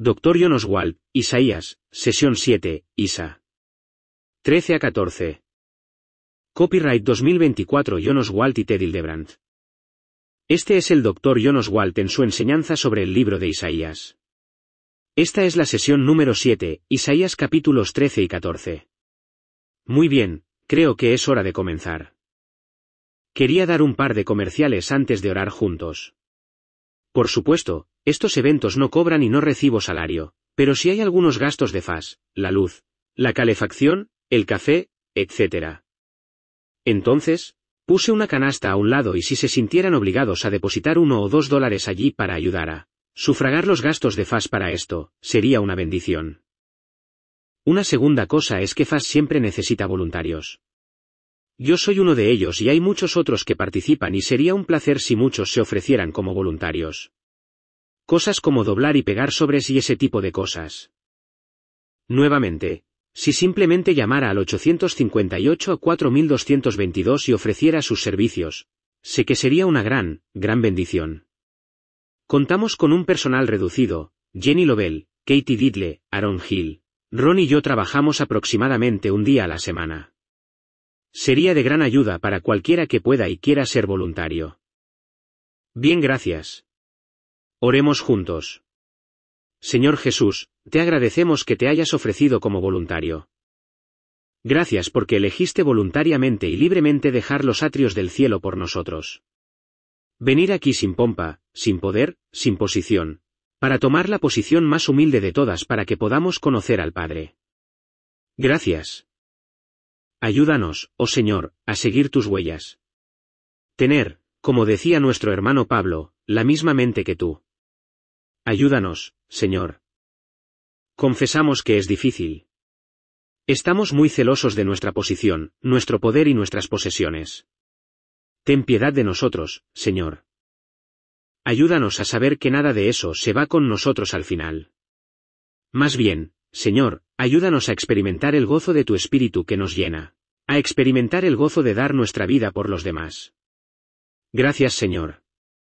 Dr. John Oswald, Isaías, sesión 7, ISA. 13 a 14. Copyright 2024 John Oswald y Ted Hildebrand. Este es el Dr. John Oswald en su enseñanza sobre el libro de Isaías. Esta es la sesión número 7, Isaías capítulos 13 y 14. Muy bien, creo que es hora de comenzar. Quería dar un par de comerciales antes de orar juntos. Por supuesto, estos eventos no cobran y no recibo salario, pero sí hay algunos gastos de FAS, la luz, la calefacción, el café, etc. Entonces, puse una canasta a un lado y si se sintieran obligados a depositar $1 o $2 allí para ayudar a sufragar los gastos de FAS para esto, sería una bendición. Una segunda cosa es que FAS siempre necesita voluntarios. Yo soy uno de ellos y hay muchos otros que participan y sería un placer si muchos se ofrecieran como voluntarios. Cosas como doblar y pegar sobres y ese tipo de cosas. Nuevamente, si simplemente llamara al 858 a 4222 y ofreciera sus servicios, sé que sería una gran bendición. Contamos con un personal reducido, Jenny Lovell, Katie Diddle, Aaron Hill, Ron y yo trabajamos aproximadamente un día a la semana. Sería de gran ayuda para cualquiera que pueda y quiera ser voluntario. Bien, gracias. Oremos juntos. Señor Jesús, te agradecemos que te hayas ofrecido como voluntario. Gracias porque elegiste voluntariamente y libremente dejar los atrios del cielo por nosotros. Venir aquí sin pompa, sin poder, sin posición, para tomar la posición más humilde de todas para que podamos conocer al Padre. Gracias. Ayúdanos, oh Señor, a seguir tus huellas. Tener, como decía nuestro hermano Pablo, la misma mente que tú. Ayúdanos, Señor. Confesamos que es difícil. Estamos muy celosos de nuestra posición, nuestro poder y nuestras posesiones. Ten piedad de nosotros, Señor. Ayúdanos a saber que nada de eso se va con nosotros al final. Más bien, Señor, ayúdanos a experimentar el gozo de tu Espíritu que nos llena, a experimentar el gozo de dar nuestra vida por los demás. Gracias, Señor.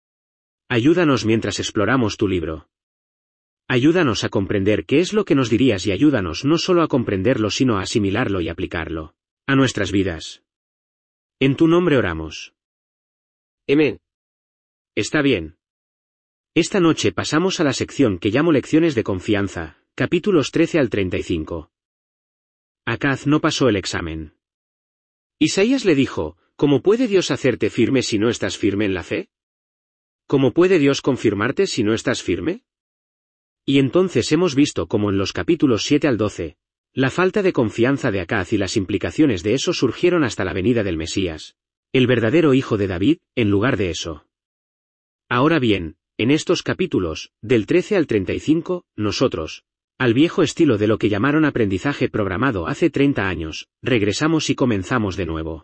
Ayúdanos mientras exploramos tu libro. Ayúdanos a comprender qué es lo que nos dirías y ayúdanos no solo a comprenderlo sino a asimilarlo y aplicarlo a nuestras vidas. En tu nombre oramos. Amén. Está bien. Esta noche pasamos a la sección que llamo Lecciones de Confianza, capítulos 13 al 35. Acaz no pasó el examen. Isaías le dijo, ¿cómo puede Dios hacerte firme si no estás firme en la fe? ¿Cómo puede Dios confirmarte si no estás firme? Y entonces hemos visto cómo en los capítulos 7 al 12, la falta de confianza de Acaz y las implicaciones de eso surgieron hasta la venida del Mesías, el verdadero hijo de David, en lugar de eso. Ahora bien, en estos capítulos, del 13 al 35, nosotros, al viejo estilo de lo que llamaron aprendizaje programado hace 30 años, regresamos y comenzamos de nuevo.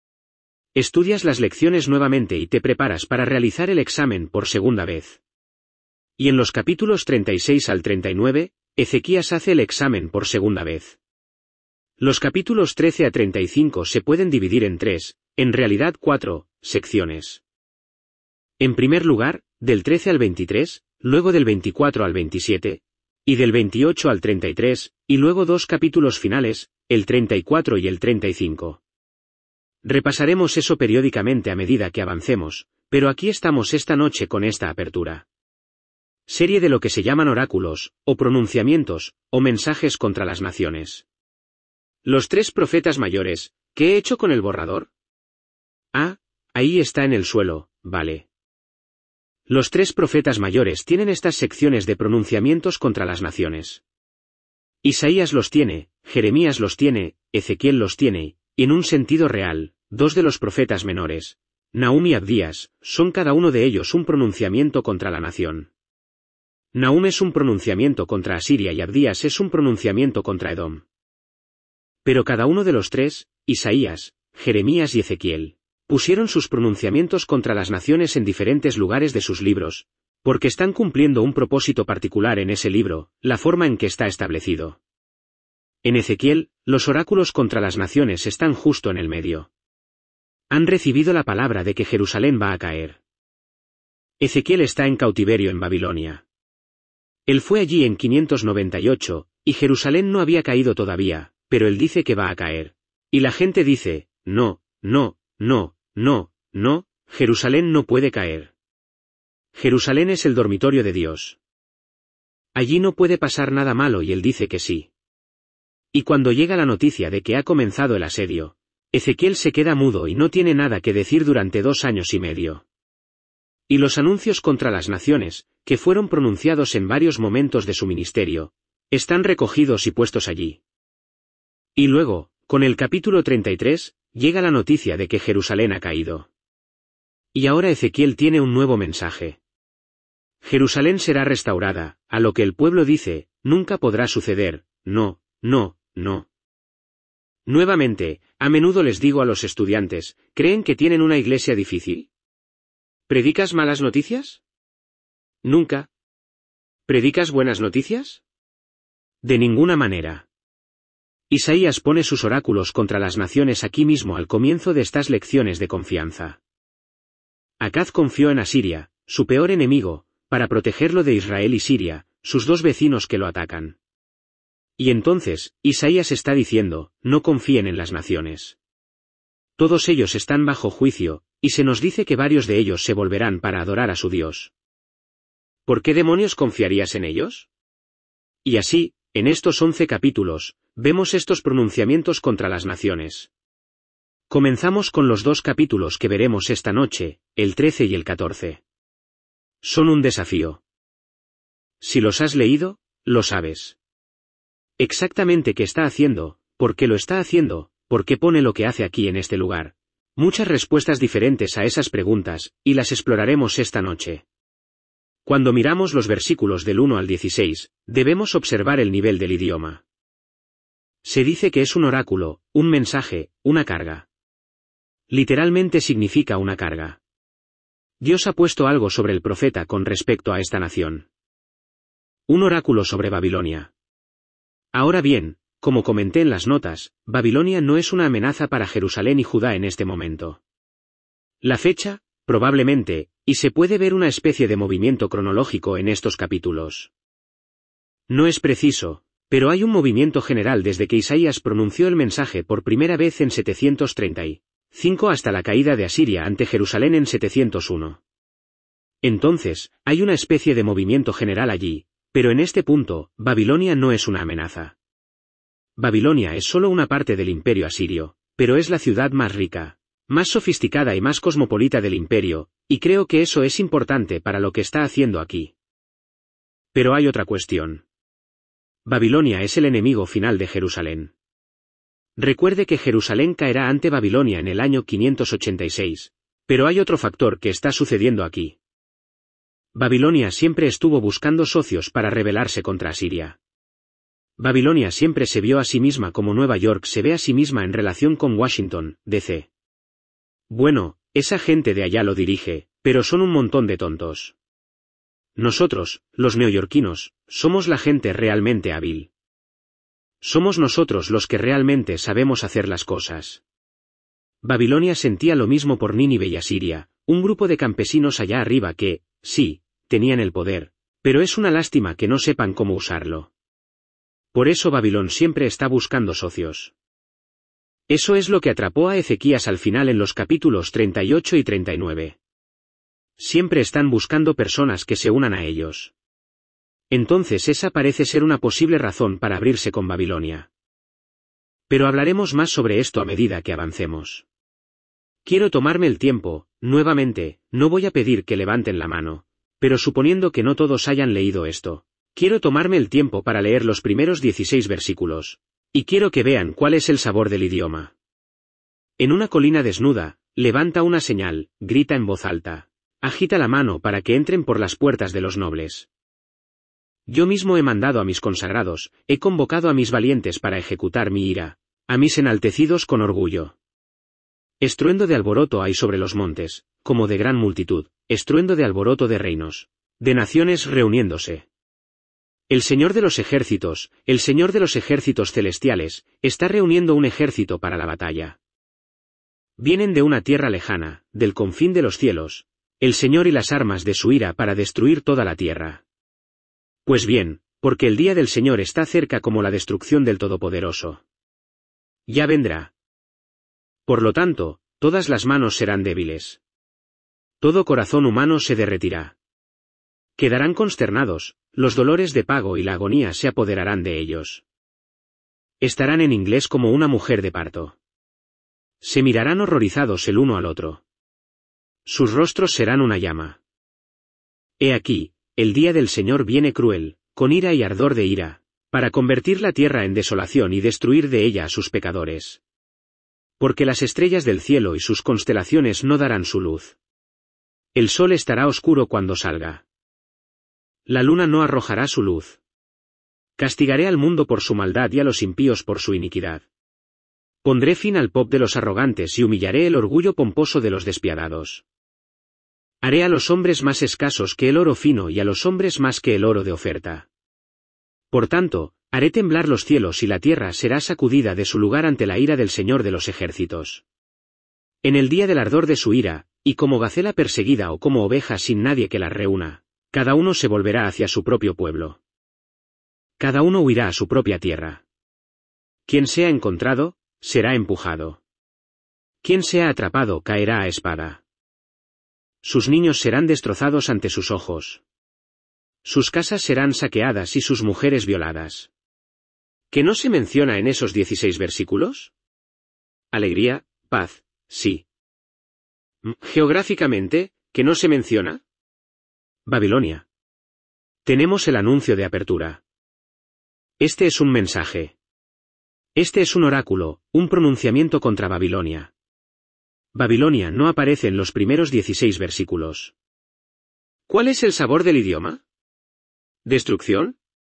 Estudias las lecciones nuevamente y te preparas para realizar el examen por segunda vez. Y en los capítulos 36 al 39, Ezequías hace el examen por segunda vez. Los capítulos 13 a 35 se pueden dividir en 3, en realidad 4, secciones. En primer lugar, del 13 al 23, luego del 24 al 27, y del 28 al 33, y luego 2 capítulos finales, el 34 y el 35. Repasaremos eso periódicamente a medida que avancemos, pero aquí estamos esta noche con esta apertura. Serie de lo que se llaman oráculos, o pronunciamientos, o mensajes contra las naciones. Los 3 profetas mayores, ¿qué he hecho con el borrador? Ah, ahí está en el suelo, vale. Los 3 profetas mayores tienen estas secciones de pronunciamientos contra las naciones. Isaías los tiene, Jeremías los tiene, Ezequiel los tiene, y en un sentido real, 2 de los profetas menores, Nahum y Abdías, son cada uno de ellos un pronunciamiento contra la nación. Nahum es un pronunciamiento contra Asiria y Abdías es un pronunciamiento contra Edom. Pero cada uno de los 3, Isaías, Jeremías y Ezequiel, pusieron sus pronunciamientos contra las naciones en diferentes lugares de sus libros, porque están cumpliendo un propósito particular en ese libro, la forma en que está establecido. En Ezequiel, los oráculos contra las naciones están justo en el medio. Han recibido la palabra de que Jerusalén va a caer. Ezequiel está en cautiverio en Babilonia. Él fue allí en 598, y Jerusalén no había caído todavía, pero él dice que va a caer. Y la gente dice, no, no, no, no, no, Jerusalén no puede caer. Jerusalén es el dormitorio de Dios. Allí no puede pasar nada malo y él dice que sí. Y cuando llega la noticia de que ha comenzado el asedio, Ezequiel se queda mudo y no tiene nada que decir durante 2 años y medio. Y los anuncios contra las naciones, que fueron pronunciados en varios momentos de su ministerio, están recogidos y puestos allí. Y luego, con el capítulo 33, llega la noticia de que Jerusalén ha caído. Y ahora Ezequiel tiene un nuevo mensaje. Jerusalén será restaurada, a lo que el pueblo dice, nunca podrá suceder, no, no, no. Nuevamente, a menudo les digo a los estudiantes, ¿creen que tienen una iglesia difícil? ¿Predicas malas noticias? Nunca. ¿Predicas buenas noticias? De ninguna manera. Isaías pone sus oráculos contra las naciones aquí mismo al comienzo de estas lecciones de confianza. Acaz confió en Asiria, su peor enemigo, para protegerlo de Israel y Siria, sus 2 vecinos que lo atacan. Y entonces, Isaías está diciendo, no confíen en las naciones. Todos ellos están bajo juicio, y se nos dice que varios de ellos se volverán para adorar a su Dios. ¿Por qué demonios confiarías en ellos? Y así, en estos 11 capítulos, vemos estos pronunciamientos contra las naciones. Comenzamos con los 2 capítulos que veremos esta noche, el 13 y el 14. Son un desafío. Si los has leído, lo sabes. Exactamente qué está haciendo, por qué lo está haciendo, por qué pone lo que hace aquí en este lugar. Muchas respuestas diferentes a esas preguntas, y las exploraremos esta noche. Cuando miramos los versículos del 1 al 16, debemos observar el nivel del idioma. Se dice que es un oráculo, un mensaje, una carga. Literalmente significa una carga. Dios ha puesto algo sobre el profeta con respecto a esta nación. Un oráculo sobre Babilonia. Ahora bien, como comenté en las notas, Babilonia no es una amenaza para Jerusalén y Judá en este momento. La fecha, probablemente, y se puede ver una especie de movimiento cronológico en estos capítulos. No es preciso, pero hay un movimiento general desde que Isaías pronunció el mensaje por primera vez en 735 hasta la caída de Asiria ante Jerusalén en 701. Entonces, hay una especie de movimiento general allí, pero en este punto, Babilonia no es una amenaza. Babilonia es solo una parte del imperio asirio, pero es la ciudad más rica, más sofisticada y más cosmopolita del imperio, y creo que eso es importante para lo que está haciendo aquí. Pero hay otra cuestión. Babilonia es el enemigo final de Jerusalén. Recuerde que Jerusalén caerá ante Babilonia en el año 586, pero hay otro factor que está sucediendo aquí. Babilonia siempre estuvo buscando socios para rebelarse contra Asiria. Babilonia siempre se vio a sí misma como Nueva York se ve a sí misma en relación con Washington, D.C. Bueno, esa gente de allá lo dirige, pero son un montón de tontos. Nosotros, los neoyorquinos, somos la gente realmente hábil. Somos nosotros los que realmente sabemos hacer las cosas. Babilonia sentía lo mismo por Nínive y Asiria, un grupo de campesinos allá arriba que, sí, tenían el poder, pero es una lástima que no sepan cómo usarlo. Por eso Babilón siempre está buscando socios. Eso es lo que atrapó a Ezequías al final en los capítulos 38 y 39. Siempre están buscando personas que se unan a ellos. Entonces esa parece ser una posible razón para abrirse con Babilonia. Pero hablaremos más sobre esto a medida que avancemos. Quiero tomarme el tiempo, nuevamente, no voy a pedir que levanten la mano, pero suponiendo que no todos hayan leído esto, quiero tomarme el tiempo para leer los primeros 16 versículos, y quiero que vean cuál es el sabor del idioma. En una colina desnuda, levanta una señal, grita en voz alta, agita la mano para que entren por las puertas de los nobles. Yo mismo he mandado a mis consagrados, he convocado a mis valientes para ejecutar mi ira, a mis enaltecidos con orgullo. Estruendo de alboroto hay sobre los montes, como de gran multitud, estruendo de alboroto de reinos, de naciones reuniéndose. El Señor de los ejércitos, el Señor de los ejércitos celestiales, está reuniendo un ejército para la batalla. Vienen de una tierra lejana, del confín de los cielos, el Señor y las armas de su ira para destruir toda la tierra. Pues bien, porque el día del Señor está cerca como la destrucción del Todopoderoso. Ya vendrá. Por lo tanto, todas las manos serán débiles. Todo corazón humano se derretirá. Quedarán consternados, los dolores de pago y la agonía se apoderarán de ellos. Estarán en inglés como una mujer de parto. Se mirarán horrorizados el uno al otro. Sus rostros serán una llama. He aquí, el día del Señor viene cruel, con ira y ardor de ira, para convertir la tierra en desolación y destruir de ella a sus pecadores. Porque las estrellas del cielo y sus constelaciones no darán su luz. El sol estará oscuro cuando salga. La luna no arrojará su luz. Castigaré al mundo por su maldad y a los impíos por su iniquidad. Pondré fin al pop de los arrogantes y humillaré el orgullo pomposo de los despiadados. Haré a los hombres más escasos que el oro fino y a los hombres más que el oro de oferta. Por tanto, haré temblar los cielos y la tierra será sacudida de su lugar ante la ira del Señor de los ejércitos. En el día del ardor de su ira, y como gacela perseguida o como oveja sin nadie que las reúna, cada uno se volverá hacia su propio pueblo. Cada uno huirá a su propia tierra. Quien sea encontrado, será empujado. Quien sea atrapado caerá a espada. Sus niños serán destrozados ante sus ojos. Sus casas serán saqueadas y sus mujeres violadas. ¿Que no se menciona en esos 16 versículos? Alegría, paz, sí. Geográficamente, ¿que no se menciona? Babilonia. Tenemos el anuncio de apertura. Este es un mensaje. Este es un oráculo, un pronunciamiento contra Babilonia. Babilonia no aparece en los primeros 16 versículos. ¿Cuál es el sabor del idioma? ¿Destrucción?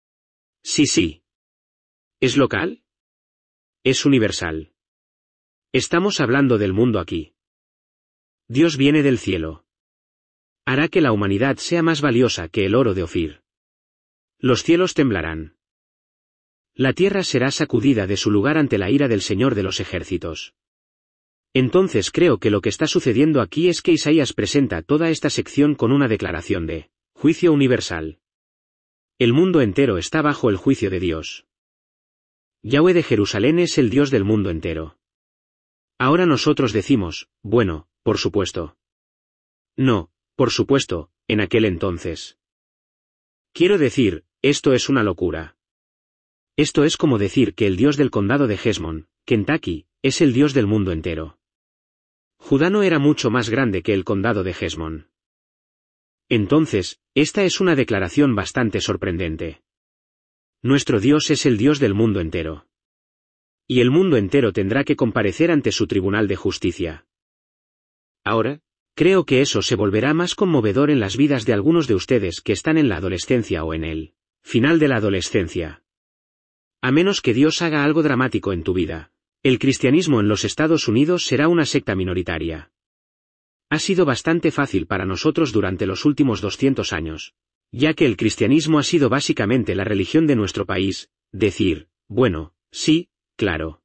Sí. ¿Es local? Es universal. Estamos hablando del mundo aquí. Dios viene del cielo. Hará que la humanidad sea más valiosa que el oro de Ofir. Los cielos temblarán. La tierra será sacudida de su lugar ante la ira del Señor de los ejércitos. Entonces creo que lo que está sucediendo aquí es que Isaías presenta toda esta sección con una declaración de juicio universal. El mundo entero está bajo el juicio de Dios. Yahweh de Jerusalén es el Dios del mundo entero. Ahora nosotros decimos, bueno, por supuesto. No, por supuesto, en aquel entonces. Quiero decir, esto es una locura. Esto es como decir que el Dios del condado de Hesmon, Kentucky, es el Dios del mundo entero. Judá no era mucho más grande que el condado de Hesmon. Entonces, esta es una declaración bastante sorprendente. Nuestro Dios es el Dios del mundo entero. Y el mundo entero tendrá que comparecer ante su tribunal de justicia. Ahora, creo que eso se volverá más conmovedor en las vidas de algunos de ustedes que están en la adolescencia o en el final de la adolescencia. A menos que Dios haga algo dramático en tu vida, el cristianismo en los Estados Unidos será una secta minoritaria. Ha sido bastante fácil para nosotros durante los últimos 200 años, ya que el cristianismo ha sido básicamente la religión de nuestro país, decir, bueno, sí, claro.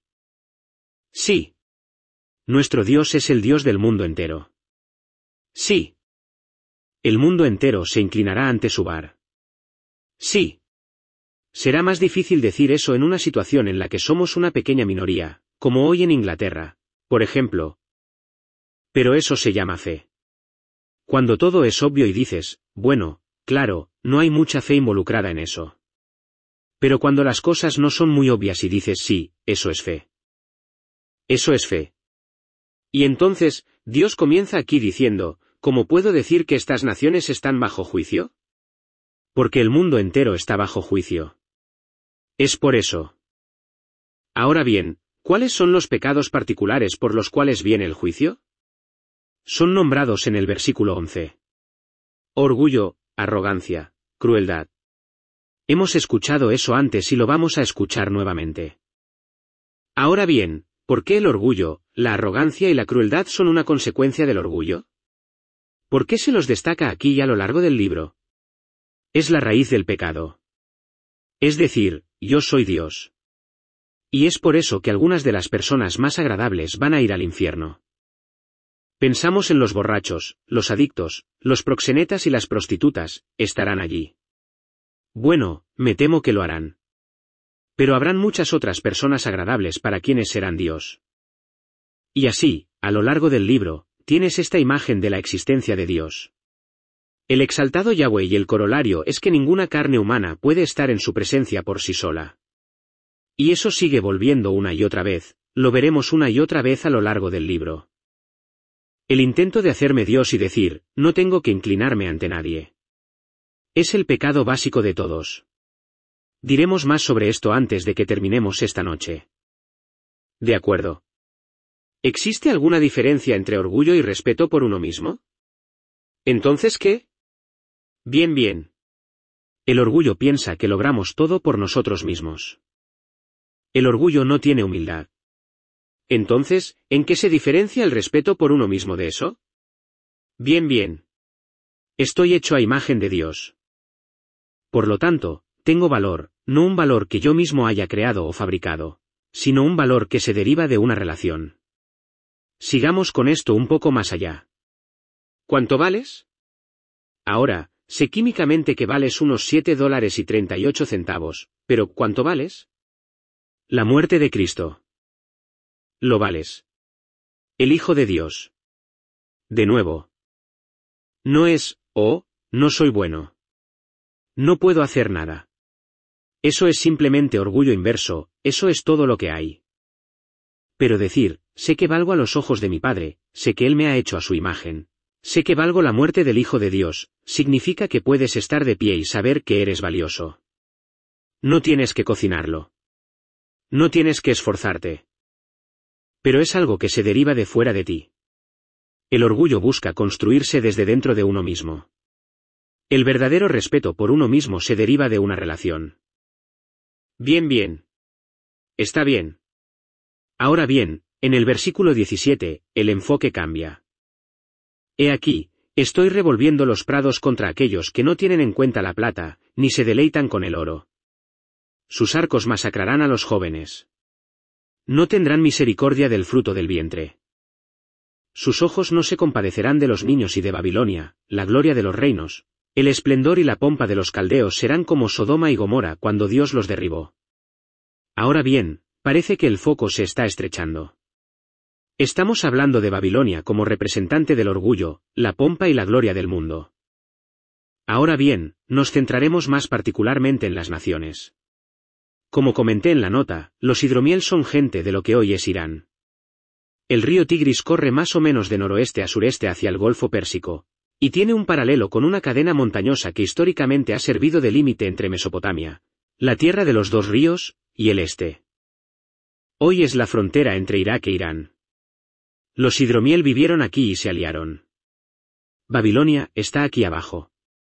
Sí. Nuestro Dios es el Dios del mundo entero. Sí. El mundo entero se inclinará ante su bar. Sí. Será más difícil decir eso en una situación en la que somos una pequeña minoría, como hoy en Inglaterra, por ejemplo. Pero eso se llama fe. Cuando todo es obvio y dices, bueno, claro, no hay mucha fe involucrada en eso. Pero cuando las cosas no son muy obvias y dices sí, eso es fe. Eso es fe. Y entonces, Dios comienza aquí diciendo, ¿cómo puedo decir que estas naciones están bajo juicio? Porque el mundo entero está bajo juicio. Es por eso. Ahora bien, ¿cuáles son los pecados particulares por los cuales viene el juicio? Son nombrados en el versículo 11. Orgullo, arrogancia, crueldad. Hemos escuchado eso antes y lo vamos a escuchar nuevamente. Ahora bien, ¿por qué el orgullo, la arrogancia y la crueldad son una consecuencia del orgullo? ¿Por qué se los destaca aquí y a lo largo del libro? Es la raíz del pecado. Es decir, yo soy Dios. Y es por eso que algunas de las personas más agradables van a ir al infierno. Pensamos en los borrachos, los adictos, los proxenetas y las prostitutas, estarán allí. Bueno, me temo que lo harán. Pero habrán muchas otras personas agradables para quienes serán Dios. Y así, a lo largo del libro, tienes esta imagen de la existencia de Dios. El exaltado Yahweh y el corolario es que ninguna carne humana puede estar en su presencia por sí sola. Y eso sigue volviendo una y otra vez, lo veremos una y otra vez a lo largo del libro. El intento de hacerme Dios y decir, no tengo que inclinarme ante nadie. Es el pecado básico de todos. Diremos más sobre esto antes de que terminemos esta noche. De acuerdo. ¿Existe alguna diferencia entre orgullo y respeto por uno mismo? ¿Entonces qué? Bien, bien. El orgullo piensa que logramos todo por nosotros mismos. El orgullo no tiene humildad. Entonces, ¿en qué se diferencia el respeto por uno mismo de eso? Bien, bien. Estoy hecho a imagen de Dios. Por lo tanto, tengo valor, no un valor que yo mismo haya creado o fabricado, sino un valor que se deriva de una relación. Sigamos con esto un poco más allá. ¿Cuánto vales? Ahora, sé químicamente que vales unos $7.38, pero ¿cuánto vales? La muerte de Cristo. Lo vales. El Hijo de Dios. De nuevo. No es, no soy bueno. No puedo hacer nada. Eso es simplemente orgullo inverso, eso es todo lo que hay. Pero decir, sé que valgo a los ojos de mi Padre, sé que Él me ha hecho a su imagen, sé que valgo la muerte del Hijo de Dios, significa que puedes estar de pie y saber que eres valioso. No tienes que cocinarlo. No tienes que esforzarte. Pero es algo que se deriva de fuera de ti. El orgullo busca construirse desde dentro de uno mismo. El verdadero respeto por uno mismo se deriva de una relación. Bien, bien. Está bien. Ahora bien, en el versículo 17, el enfoque cambia. He aquí, estoy revolviendo los prados contra aquellos que no tienen en cuenta la plata, ni se deleitan con el oro. Sus arcos masacrarán a los jóvenes. No tendrán misericordia del fruto del vientre. Sus ojos no se compadecerán de los niños y de Babilonia, la gloria de los reinos. El esplendor y la pompa de los caldeos serán como Sodoma y Gomorra cuando Dios los derribó. Ahora bien, parece que el foco se está estrechando. Estamos hablando de Babilonia como representante del orgullo, la pompa y la gloria del mundo. Ahora bien, nos centraremos más particularmente en las naciones. Como comenté en la nota, los hidromiel son gente de lo que hoy es Irán. El río Tigris corre más o menos de noroeste a sureste hacia el Golfo Pérsico, y tiene un paralelo con una cadena montañosa que históricamente ha servido de límite entre Mesopotamia, la tierra de los dos ríos, y el este. Hoy es la frontera entre Irak e Irán. Los hidromiel vivieron aquí y se aliaron. Babilonia está aquí abajo.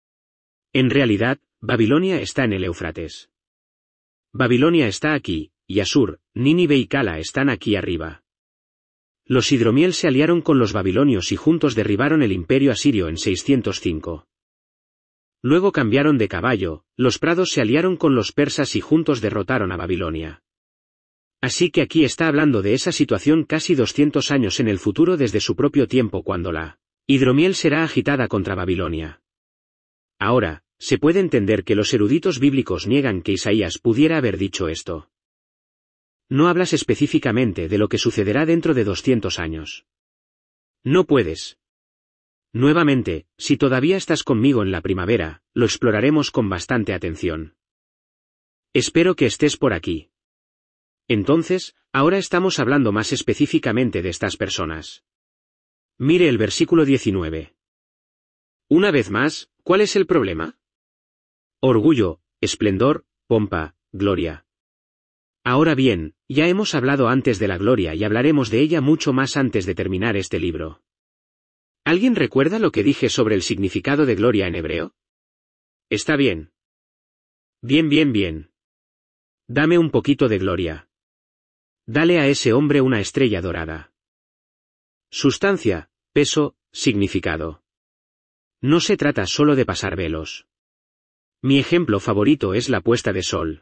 En realidad, Babilonia está en el Éufrates. Babilonia está aquí, y Asur, Nínive y Cala están aquí arriba. Los hidromiel se aliaron con los babilonios y juntos derribaron el imperio asirio en 605. Luego cambiaron de caballo, los prados se aliaron con los persas y juntos derrotaron a Babilonia. Así que aquí está hablando de esa situación casi 200 años en el futuro desde su propio tiempo cuando la hidromiel será agitada contra Babilonia. Ahora, se puede entender que los eruditos bíblicos niegan que Isaías pudiera haber dicho esto. No hablas específicamente de lo que sucederá dentro de 200 años. No puedes. Nuevamente, si todavía estás conmigo en la primavera, lo exploraremos con bastante atención. Espero que estés por aquí. Entonces, ahora estamos hablando más específicamente de estas personas. Mire el versículo 19. Una vez más, ¿cuál es el problema? Orgullo, esplendor, pompa, gloria. Ahora bien, ya hemos hablado antes de la gloria y hablaremos de ella mucho más antes de terminar este libro. ¿Alguien recuerda lo que dije sobre el significado de gloria en hebreo? Está bien. Bien, bien, bien. Dame un poquito de gloria. Dale a ese hombre una estrella dorada. Sustancia, peso, significado. No se trata solo de pasar velos. Mi ejemplo favorito es la puesta de sol.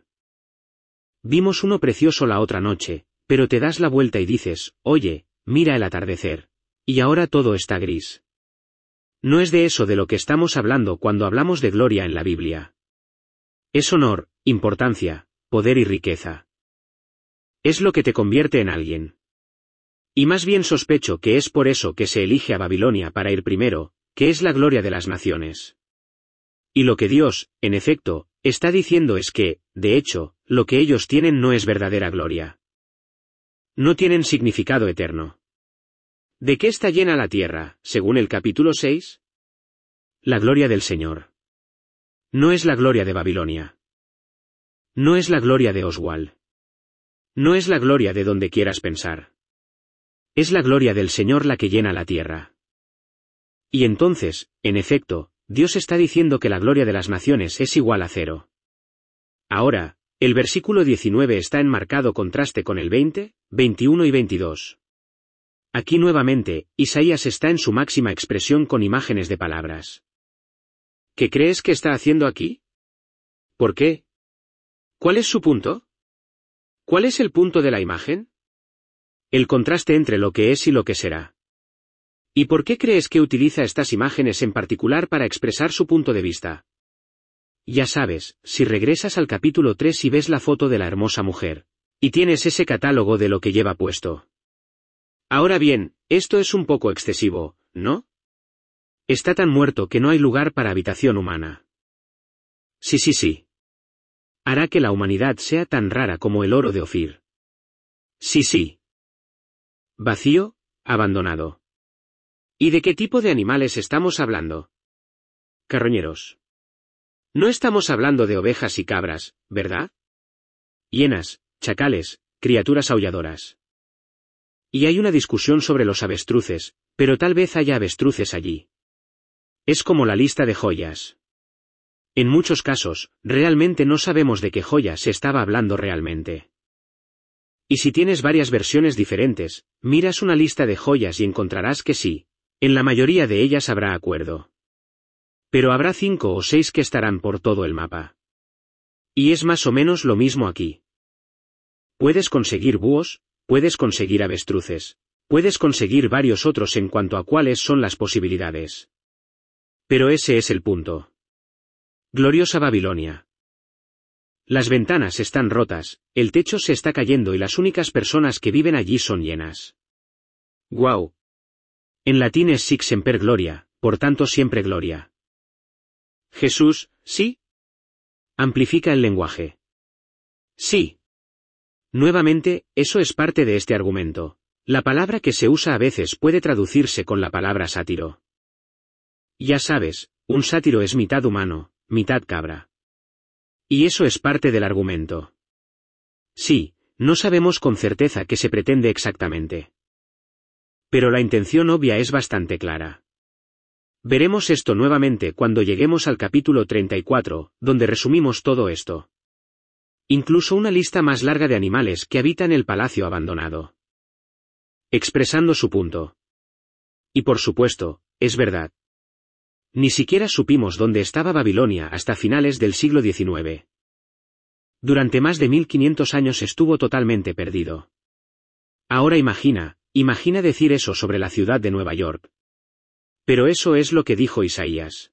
Vimos uno precioso la otra noche, pero te das la vuelta y dices, oye, mira el atardecer. Y ahora todo está gris. No es de eso de lo que estamos hablando cuando hablamos de gloria en la Biblia. Es honor, importancia, poder y riqueza. Es lo que te convierte en alguien. Y más bien sospecho que es por eso que se elige a Babilonia para ir primero, que es la gloria de las naciones. Y lo que Dios, en efecto, está diciendo es que, de hecho, lo que ellos tienen no es verdadera gloria. No tienen significado eterno. ¿De qué está llena la tierra, según el capítulo 6? La gloria del Señor. No es la gloria de Babilonia. No es la gloria de Oswald. No es la gloria de donde quieras pensar. Es la gloria del Señor la que llena la tierra. Y entonces, en efecto, Dios está diciendo que la gloria de las naciones es igual a 0. Ahora, el versículo 19 está en marcado contraste con el 20, 21 y 22. Aquí nuevamente, Isaías está en su máxima expresión con imágenes de palabras. ¿Qué crees que está haciendo aquí? ¿Por qué? ¿Cuál es su punto? ¿Cuál es el punto de la imagen? El contraste entre lo que es y lo que será. ¿Y por qué crees que utiliza estas imágenes en particular para expresar su punto de vista? Ya sabes, si regresas al capítulo 3 y ves la foto de la hermosa mujer, y tienes ese catálogo de lo que lleva puesto. Ahora bien, esto es un poco excesivo, ¿no? Está tan muerto que no hay lugar para habitación humana. Sí. Hará que la humanidad sea tan rara como el oro de Ofir. Sí. Vacío, abandonado. ¿Y de qué tipo de animales estamos hablando? Carroñeros. No estamos hablando de ovejas y cabras, ¿verdad? Hienas, chacales, criaturas aulladoras. Y hay una discusión sobre los avestruces, pero tal vez haya avestruces allí. Es como la lista de joyas. En muchos casos, realmente no sabemos de qué joya se estaba hablando realmente. Y si tienes varias versiones diferentes, miras una lista de joyas y encontrarás que sí, en la mayoría de ellas habrá acuerdo. Pero habrá 5 o 6 que estarán por todo el mapa. Y es más o menos lo mismo aquí. Puedes conseguir búhos, puedes conseguir avestruces, puedes conseguir varios otros en cuanto a cuáles son las posibilidades. Pero ese es el punto. Gloriosa Babilonia. Las ventanas están rotas, el techo se está cayendo y las únicas personas que viven allí son hienas. ¡Guau! En latín es sic semper gloria, por tanto siempre gloria. Jesús, ¿sí? Amplifica el lenguaje. Sí. Nuevamente, eso es parte de este argumento. La palabra que se usa a veces puede traducirse con la palabra sátiro. Ya sabes, un sátiro es mitad humano, mitad cabra. Y eso es parte del argumento. Sí, no sabemos con certeza qué se pretende exactamente. Pero la intención obvia es bastante clara. Veremos esto nuevamente cuando lleguemos al capítulo 34, donde resumimos todo esto. Incluso una lista más larga de animales que habitan el palacio abandonado. Expresando su punto. Y por supuesto, es verdad. Ni siquiera supimos dónde estaba Babilonia hasta finales del siglo XIX. Durante más de 1500 años estuvo totalmente perdido. Ahora imagina decir eso sobre la ciudad de Nueva York. Pero eso es lo que dijo Isaías.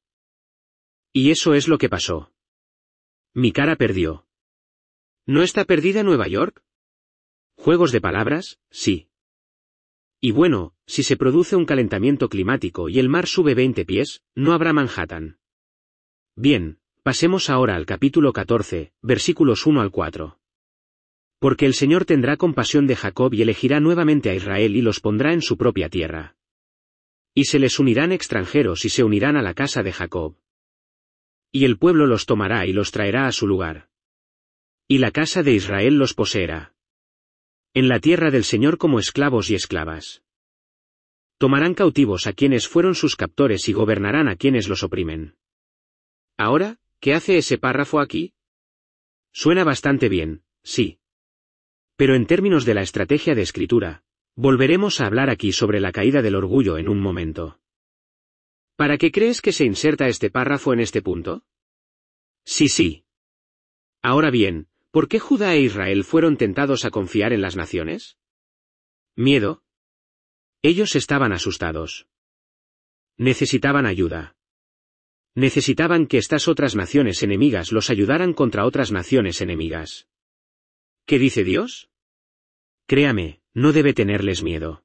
Y eso es lo que pasó. Mi cara perdió. ¿No está perdida Nueva York? ¿Juegos de palabras? Sí. Y bueno, si se produce un calentamiento climático y el mar sube 20 pies, no habrá Manhattan. Bien, pasemos ahora al capítulo 14, versículos 1 al 4. Porque el Señor tendrá compasión de Jacob y elegirá nuevamente a Israel y los pondrá en su propia tierra. Y se les unirán extranjeros y se unirán a la casa de Jacob. Y el pueblo los tomará y los traerá a su lugar. Y la casa de Israel los poseerá. En la tierra del Señor como esclavos y esclavas. Tomarán cautivos a quienes fueron sus captores y gobernarán a quienes los oprimen. Ahora, ¿qué hace ese párrafo aquí? Suena bastante bien, sí. Pero en términos de la estrategia de escritura, volveremos a hablar aquí sobre la caída del orgullo en un momento. ¿Para qué crees que se inserta este párrafo en este punto? Sí. Ahora bien, ¿por qué Judá e Israel fueron tentados a confiar en las naciones? Miedo. Ellos estaban asustados. Necesitaban ayuda. Necesitaban que estas otras naciones enemigas los ayudaran contra otras naciones enemigas. ¿Qué dice Dios? Créame, no debe tenerles miedo.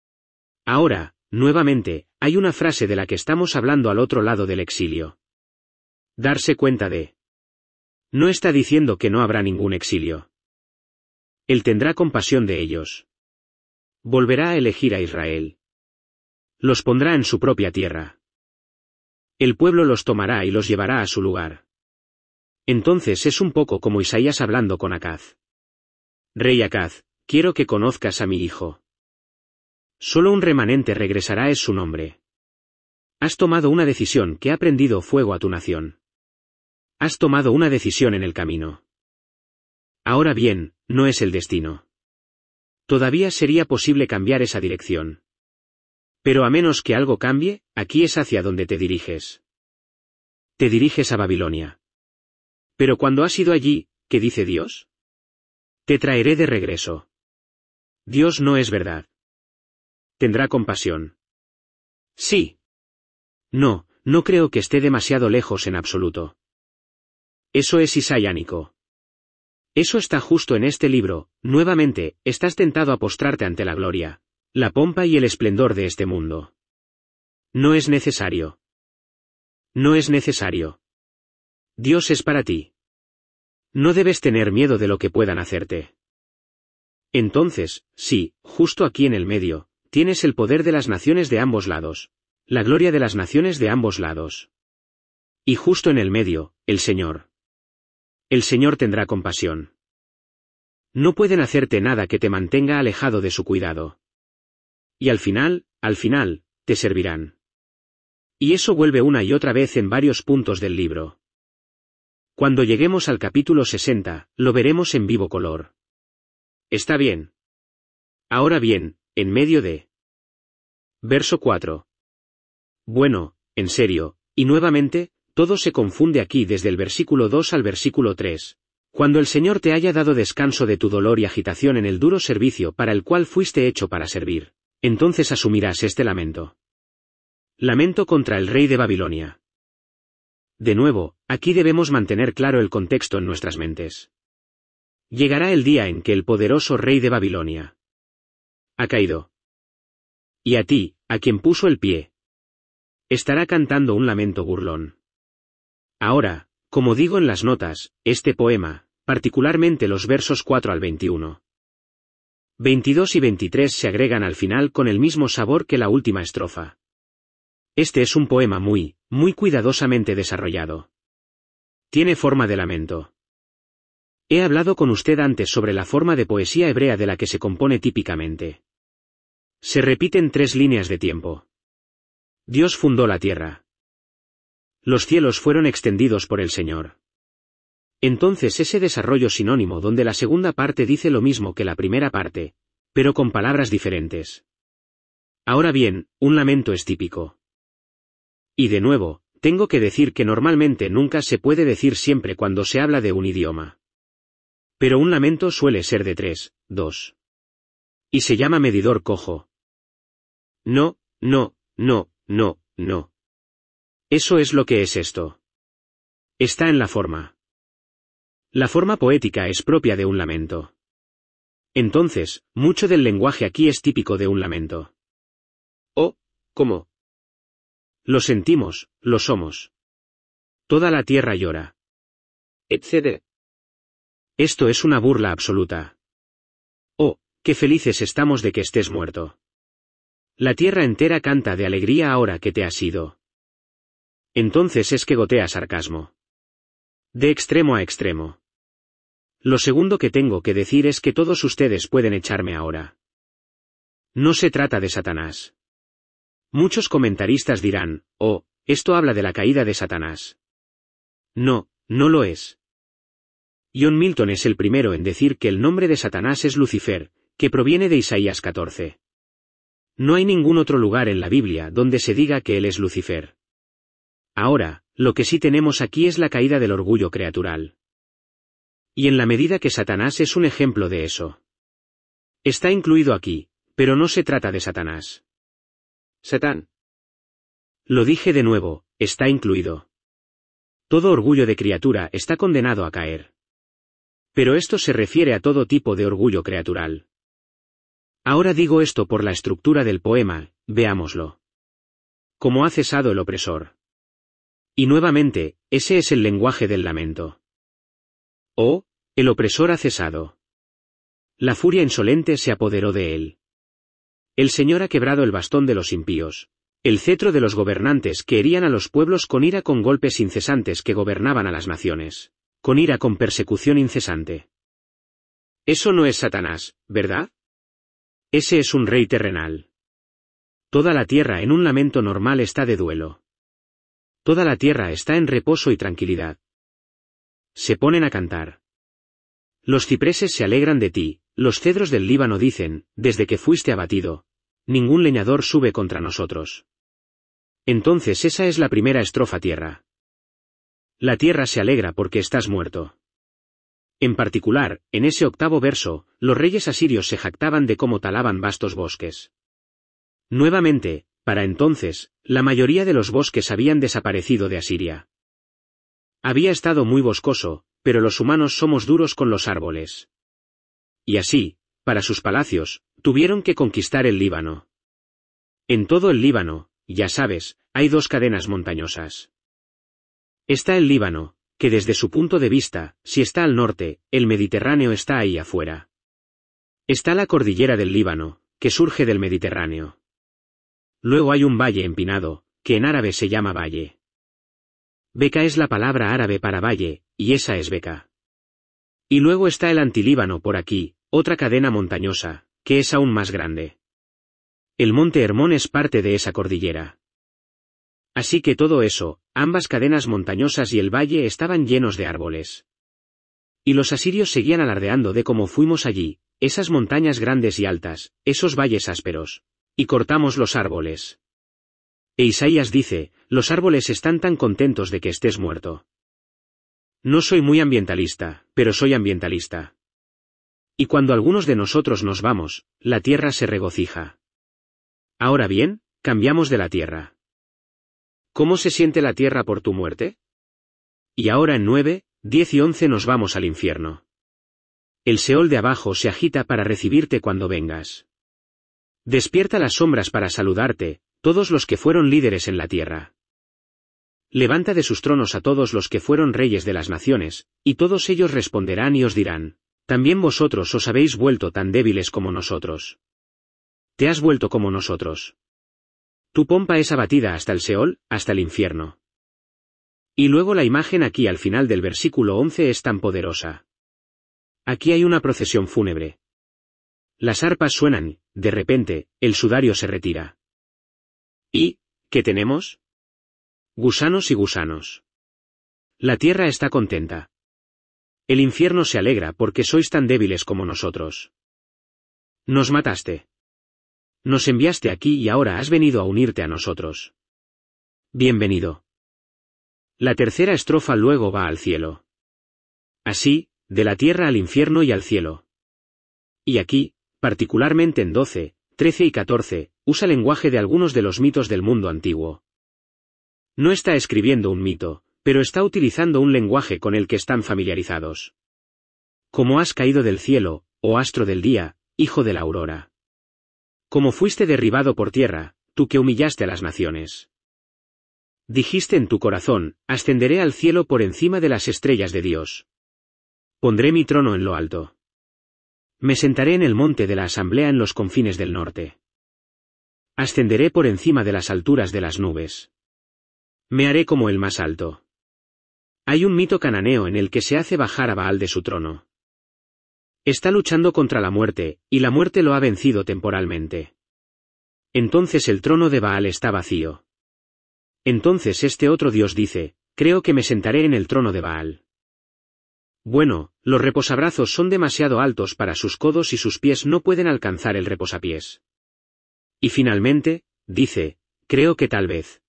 Ahora, nuevamente, hay una frase de la que estamos hablando al otro lado del exilio. Darse cuenta de. No está diciendo que no habrá ningún exilio. Él tendrá compasión de ellos. Volverá a elegir a Israel. Los pondrá en su propia tierra. El pueblo los tomará y los llevará a su lugar. Entonces es un poco como Isaías hablando con Acaz. Rey Acaz, quiero que conozcas a mi hijo. Solo un remanente regresará es su nombre. Has tomado una decisión que ha prendido fuego a tu nación. Has tomado una decisión en el camino. Ahora bien, no es el destino. Todavía sería posible cambiar esa dirección. Pero a menos que algo cambie, aquí es hacia donde te diriges. Te diriges a Babilonia. Pero cuando has ido allí, ¿qué dice Dios? Te traeré de regreso. Dios no es verdad. ¿Tendrá compasión? Sí. No, no creo que esté demasiado lejos en absoluto. Eso es isaiánico. Eso está justo en este libro. Nuevamente, estás tentado a postrarte ante la gloria, la pompa y el esplendor de este mundo. No es necesario. No es necesario. Dios es para ti. No debes tener miedo de lo que puedan hacerte. Entonces, sí, justo aquí en el medio, tienes el poder de las naciones de ambos lados, la gloria de las naciones de ambos lados. Y justo en el medio, el Señor. El Señor tendrá compasión. No pueden hacerte nada que te mantenga alejado de su cuidado. Y al final, te servirán. Y eso vuelve una y otra vez en varios puntos del libro. Cuando lleguemos al capítulo 60, lo veremos en vivo color. Está bien. Ahora bien, en medio de. Verso 4. Bueno, en serio, y nuevamente, todo se confunde aquí desde el versículo 2 al versículo 3. Cuando el Señor te haya dado descanso de tu dolor y agitación en el duro servicio para el cual fuiste hecho para servir, entonces asumirás este lamento. Lamento contra el rey de Babilonia. De nuevo, aquí debemos mantener claro el contexto en nuestras mentes. Llegará el día en que el poderoso rey de Babilonia ha caído. Y a ti, a quien puso el pie, estará cantando un lamento burlón. Ahora, como digo en las notas, este poema, particularmente los versos 4 al 21. 22 y 23 se agregan al final con el mismo sabor que la última estrofa. Este es un poema muy cuidadosamente desarrollado. Tiene forma de lamento. He hablado con usted antes sobre la forma de poesía hebrea de la que se compone típicamente. Se repiten 3 líneas de tiempo. Dios fundó la tierra. Los cielos fueron extendidos por el Señor. Entonces ese desarrollo sinónimo donde la segunda parte dice lo mismo que la primera parte, pero con palabras diferentes. Ahora bien, un lamento es típico. Y de nuevo, tengo que decir que normalmente nunca se puede decir siempre cuando se habla de un idioma. Pero un lamento suele ser de 3, 2. Y se llama medidor cojo. No. Eso es lo que es esto. Está en la forma. La forma poética es propia de un lamento. Entonces, mucho del lenguaje aquí es típico de un lamento. Oh, ¿cómo? Lo sentimos, lo somos. Toda la tierra llora. Etc. Esto es una burla absoluta. Oh, qué felices estamos de que estés muerto. La tierra entera canta de alegría ahora que te has ido. Entonces es que gotea sarcasmo. De extremo a extremo. Lo segundo que tengo que decir es que todos ustedes pueden echarme ahora. No se trata de Satanás. Muchos comentaristas dirán, oh, esto habla de la caída de Satanás. No, no lo es. John Milton es el primero en decir que el nombre de Satanás es Lucifer, que proviene de Isaías 14. No hay ningún otro lugar en la Biblia donde se diga que él es Lucifer. Ahora, lo que sí tenemos aquí es la caída del orgullo creatural. Y en la medida que Satanás es un ejemplo de eso. Está incluido aquí, pero no se trata de Satanás. Satán. Lo dije de nuevo, está incluido. Todo orgullo de criatura está condenado a caer. Pero esto se refiere a todo tipo de orgullo creatural. Ahora digo esto por la estructura del poema, veámoslo. Como ha cesado el opresor. Y nuevamente, ese es el lenguaje del lamento. Oh, el opresor ha cesado. La furia insolente se apoderó de él. El Señor ha quebrado el bastón de los impíos, el cetro de los gobernantes que herían a los pueblos con ira con golpes incesantes que gobernaban a las naciones, con ira con persecución incesante. Eso no es Satanás, ¿verdad? Ese es un rey terrenal. Toda la tierra en un lamento normal está de duelo. Toda la tierra está en reposo y tranquilidad. Se ponen a cantar. Los cipreses se alegran de ti, los cedros del Líbano dicen, desde que fuiste abatido, ningún leñador sube contra nosotros. Entonces esa es la primera estrofa tierra. La tierra se alegra porque estás muerto. En particular, en ese octavo verso, los reyes asirios se jactaban de cómo talaban vastos bosques. Nuevamente, para entonces, la mayoría de los bosques habían desaparecido de Asiria. Había estado muy boscoso, pero los humanos somos duros con los árboles. Y así, para sus palacios, tuvieron que conquistar el Líbano. En todo el Líbano, ya sabes, hay dos cadenas montañosas. Está el Líbano, que desde su punto de vista, si está al norte, el Mediterráneo está ahí afuera. Está la cordillera del Líbano, que surge del Mediterráneo. Luego hay un valle empinado, que en árabe se llama valle. Beca es la palabra árabe para valle, y esa es Beca. Y luego está el Antilíbano por aquí, otra cadena montañosa, que es aún más grande. El monte Hermón es parte de esa cordillera. Así que todo eso, ambas cadenas montañosas y el valle estaban llenos de árboles. Y los asirios seguían alardeando de cómo fuimos allí, esas montañas grandes y altas, esos valles ásperos, y cortamos los árboles. E Isaías dice, los árboles están tan contentos de que estés muerto. No soy muy ambientalista, pero soy ambientalista. Y cuando algunos de nosotros nos vamos, la tierra se regocija. Ahora bien, cambiamos de la tierra. ¿Cómo se siente la tierra por tu muerte? Y ahora en 9, 10 y 11 nos vamos al infierno. El Seol de abajo se agita para recibirte cuando vengas. Despierta las sombras para saludarte, todos los que fueron líderes en la tierra. Levanta de sus tronos a todos los que fueron reyes de las naciones, y todos ellos responderán y os dirán, también vosotros os habéis vuelto tan débiles como nosotros. Te has vuelto como nosotros. Tu pompa es abatida hasta el Seol, hasta el infierno. Y luego la imagen aquí al final del versículo 11 es tan poderosa. Aquí hay una procesión fúnebre. Las arpas suenan, de repente, el sudario se retira. ¿Y qué tenemos? Gusanos y gusanos. La tierra está contenta. El infierno se alegra porque sois tan débiles como nosotros. Nos mataste. Nos enviaste aquí y ahora has venido a unirte a nosotros. Bienvenido. La tercera estrofa luego va al cielo. Así, de la tierra al infierno y al cielo. Y aquí, particularmente en 12, 13 y 14, usa lenguaje de algunos de los mitos del mundo antiguo. No está escribiendo un mito, pero está utilizando un lenguaje con el que están familiarizados. Como has caído del cielo, oh astro del día, hijo de la aurora. Como fuiste derribado por tierra, tú que humillaste a las naciones. Dijiste en tu corazón, ascenderé al cielo por encima de las estrellas de Dios. Pondré mi trono en lo alto. Me sentaré en el monte de la asamblea en los confines del norte. Ascenderé por encima de las alturas de las nubes. Me haré como el más alto. Hay un mito cananeo en el que se hace bajar a Baal de su trono. Está luchando contra la muerte, y la muerte lo ha vencido temporalmente. Entonces el trono de Baal está vacío. Entonces este otro dios dice, creo que me sentaré en el trono de Baal. Bueno, los reposabrazos son demasiado altos para sus codos y sus pies no pueden alcanzar el reposapiés. Y finalmente, dice, creo que tal vez.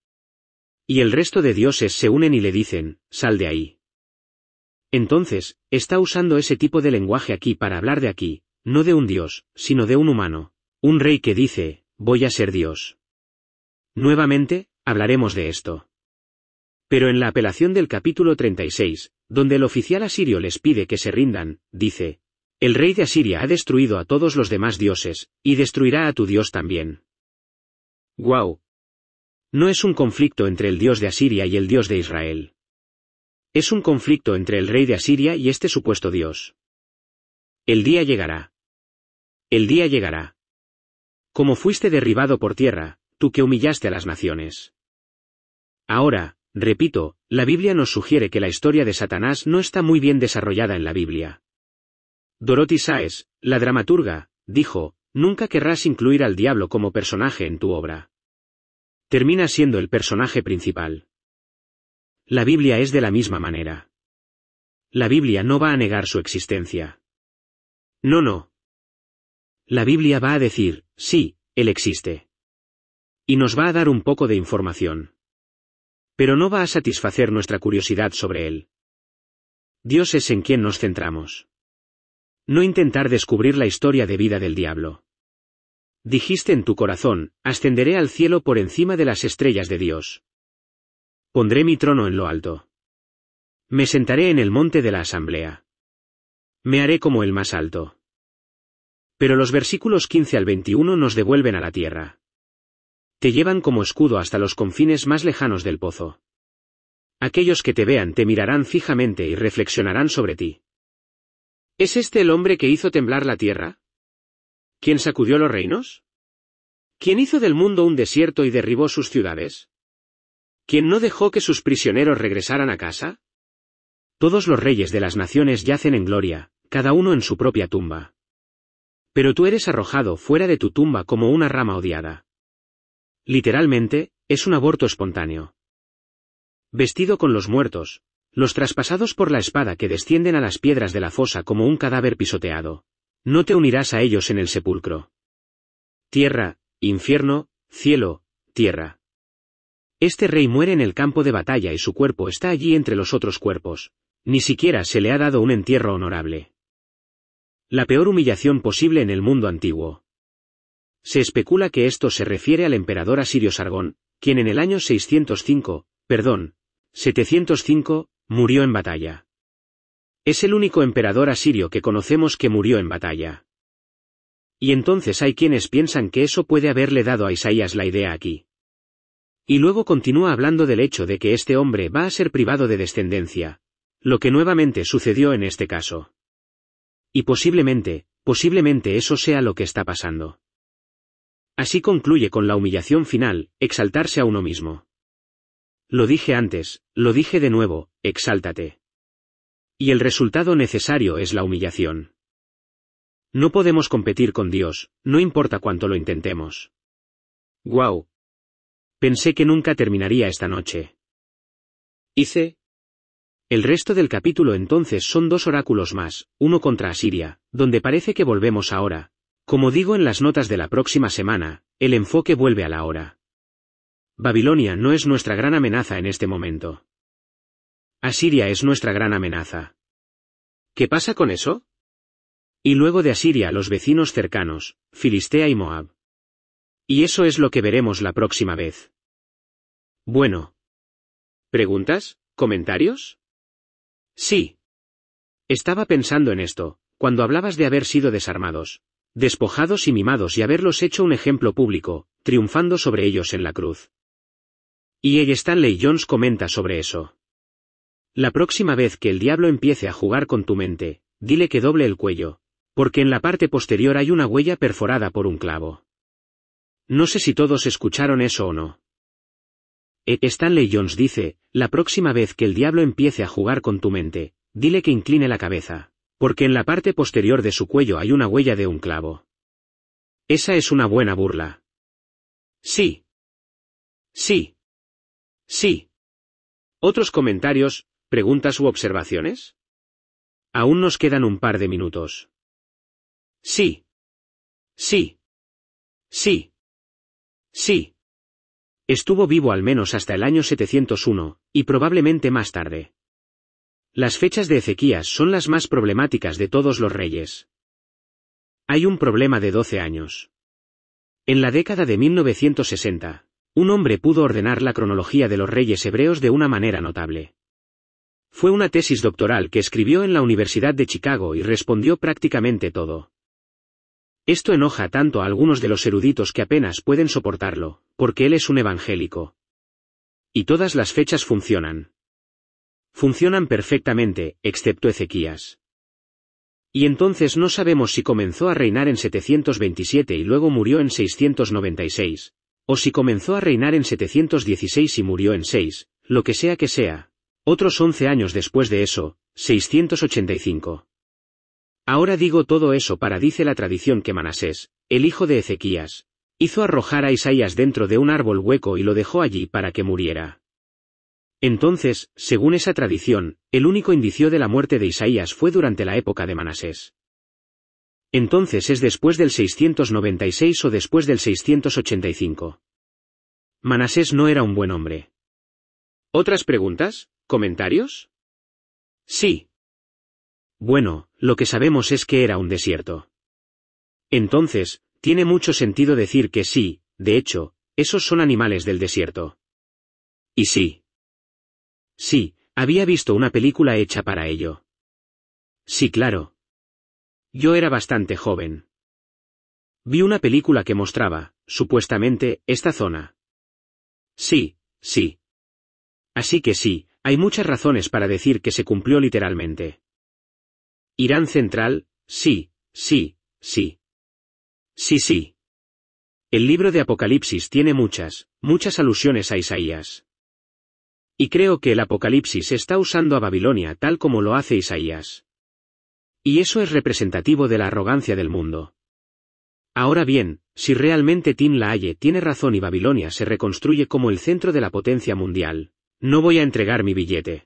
Y el resto de dioses se unen y le dicen, sal de ahí. Entonces, está usando ese tipo de lenguaje aquí para hablar de aquí, no de un dios, sino de un humano, un rey que dice, voy a ser Dios. Nuevamente, hablaremos de esto. Pero en la apelación del capítulo 36, donde el oficial asirio les pide que se rindan, dice: el rey de Asiria ha destruido a todos los demás dioses, y destruirá a tu Dios también. ¡Guau! No es un conflicto entre el Dios de Asiria y el Dios de Israel. Es un conflicto entre el rey de Asiria y este supuesto Dios. El día llegará. El día llegará. Como fuiste derribado por tierra, tú que humillaste a las naciones. Ahora, repito, la Biblia nos sugiere que la historia de Satanás no está muy bien desarrollada en la Biblia. Dorothy Sayers, la dramaturga, dijo: nunca querrás incluir al diablo como personaje en tu obra. Termina siendo el personaje principal. La Biblia es de la misma manera. La Biblia no va a negar su existencia. No. La Biblia va a decir: sí, él existe. Y nos va a dar un poco de información. Pero no va a satisfacer nuestra curiosidad sobre él. Dios es en quien nos centramos. No intentar descubrir la historia de vida del diablo. Dijiste en tu corazón: ascenderé al cielo por encima de las estrellas de Dios. Pondré mi trono en lo alto. Me sentaré en el monte de la asamblea. Me haré como el más alto. Pero los versículos 15 al 21 nos devuelven a la tierra. Te llevan como escudo hasta los confines más lejanos del pozo. Aquellos que te vean te mirarán fijamente y reflexionarán sobre ti. ¿Es este el hombre que hizo temblar la tierra? ¿Quién sacudió los reinos? ¿Quién hizo del mundo un desierto y derribó sus ciudades? ¿Quién no dejó que sus prisioneros regresaran a casa? Todos los reyes de las naciones yacen en gloria, cada uno en su propia tumba. Pero tú eres arrojado fuera de tu tumba como una rama odiada. Literalmente, es un aborto espontáneo. Vestido con los muertos, los traspasados por la espada que descienden a las piedras de la fosa como un cadáver pisoteado. No te unirás a ellos en el sepulcro. Tierra, infierno, cielo, tierra. Este rey muere en el campo de batalla y su cuerpo está allí entre los otros cuerpos. Ni siquiera se le ha dado un entierro honorable. La peor humillación posible en el mundo antiguo. Se especula que esto se refiere al emperador asirio Sargón, quien en el año 705, murió en batalla. Es el único emperador asirio que conocemos que murió en batalla. Y entonces hay quienes piensan que eso puede haberle dado a Isaías la idea aquí. Y luego continúa hablando del hecho de que este hombre va a ser privado de descendencia, lo que nuevamente sucedió en este caso. Y posiblemente eso sea lo que está pasando. Así concluye con la humillación final: exaltarse a uno mismo. Lo dije antes, lo dije de nuevo: exáltate. Y el resultado necesario es la humillación. No podemos competir con Dios, no importa cuánto lo intentemos. ¡Guau! Pensé que nunca terminaría esta noche. El resto del capítulo entonces son dos oráculos más, uno contra Asiria, donde parece que volvemos ahora. Como digo en las notas de la próxima semana, el enfoque vuelve a la hora. Babilonia no es nuestra gran amenaza en este momento. Asiria es nuestra gran amenaza. ¿Qué pasa con eso? Y luego de Asiria los vecinos cercanos, Filistea y Moab. Y eso es lo que veremos la próxima vez. Bueno. ¿Preguntas? ¿Comentarios? Sí. Estaba pensando en esto, cuando hablabas de haber sido desarmados, despojados y mimados y haberlos hecho un ejemplo público, triunfando sobre ellos en la cruz. Y L. Stanley Jones comenta sobre eso. La próxima vez que el diablo empiece a jugar con tu mente, dile que doble el cuello, porque en la parte posterior hay una huella perforada por un clavo. No sé si todos escucharon eso o no. Stanley Jones dice: la próxima vez que el diablo empiece a jugar con tu mente, dile que incline la cabeza, porque en la parte posterior de su cuello hay una huella de un clavo. Esa es una buena burla. Sí. Sí. Sí. ¿Otros comentarios, preguntas u observaciones? Aún nos quedan un par de minutos. Sí. Sí. Sí. Sí. Estuvo vivo al menos hasta el año 701, y probablemente más tarde. Las fechas de Ezequías son las más problemáticas de todos los reyes. Hay un problema de 12 años. En la década de 1960, Un hombre pudo ordenar la cronología de los reyes hebreos de una manera notable. Fue una tesis doctoral que escribió en la Universidad de Chicago y respondió prácticamente todo. Esto enoja tanto a algunos de los eruditos que apenas pueden soportarlo, porque él es un evangélico. Y todas las fechas funcionan. Funcionan perfectamente, excepto Ezequías. Y entonces no sabemos si comenzó a reinar en 727 y luego murió en 696, o si comenzó a reinar en 716 y murió en 6, lo que sea, otros 11 años después de eso, 685. Ahora digo todo eso dice la tradición que Manasés, el hijo de Ezequías, hizo arrojar a Isaías dentro de un árbol hueco y lo dejó allí para que muriera. Entonces, según esa tradición, el único indicio de la muerte de Isaías fue durante la época de Manasés. Entonces es después del 696 o después del 685. Manasés no era un buen hombre. ¿Otras preguntas? ¿Comentarios? Sí. Bueno, lo que sabemos es que era un desierto. Entonces, tiene mucho sentido decir que sí, de hecho, esos son animales del desierto. Y sí. Sí, había visto una película hecha para ello. Sí, claro. Yo era bastante joven. Vi una película que mostraba, supuestamente, esta zona. Sí, sí. Así que sí, hay muchas razones para decir que se cumplió literalmente. Irán Central, sí, sí, sí. Sí, sí. El libro de Apocalipsis tiene muchas alusiones a Isaías. Y creo que el Apocalipsis está usando a Babilonia tal como lo hace Isaías. Y eso es representativo de la arrogancia del mundo. Ahora bien, si realmente Tim LaHaye tiene razón y Babilonia se reconstruye como el centro de la potencia mundial, no voy a entregar mi billete.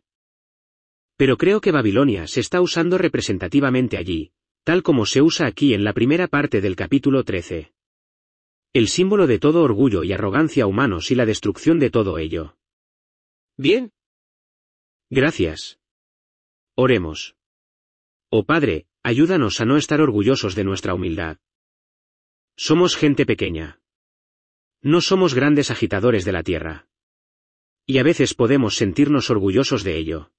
Pero creo que Babilonia se está usando representativamente allí, tal como se usa aquí en la primera parte del capítulo 13. El símbolo de todo orgullo y arrogancia humanos y la destrucción de todo ello. Bien. Gracias. Oremos. Oh Padre, ayúdanos a no estar orgullosos de nuestra humildad. Somos gente pequeña. No somos grandes agitadores de la tierra. Y a veces podemos sentirnos orgullosos de ello.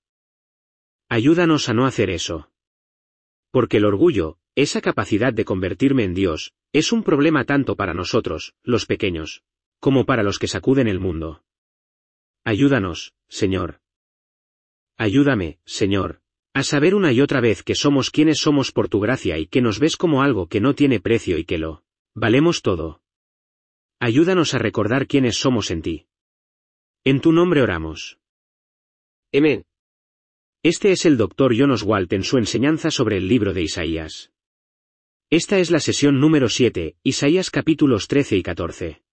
Ayúdanos a no hacer eso. Porque el orgullo, esa capacidad de convertirme en Dios, es un problema tanto para nosotros, los pequeños, como para los que sacuden el mundo. Ayúdanos, Señor. Ayúdame, Señor, a saber una y otra vez que somos quienes somos por tu gracia y que nos ves como algo que no tiene precio y que lo valemos todo. Ayúdanos a recordar quiénes somos en ti. En tu nombre oramos. Amén. Este es el Dr. Jonas Walt en su enseñanza sobre el libro de Isaías. Esta es la sesión número 7, Isaías capítulos 13 y 14.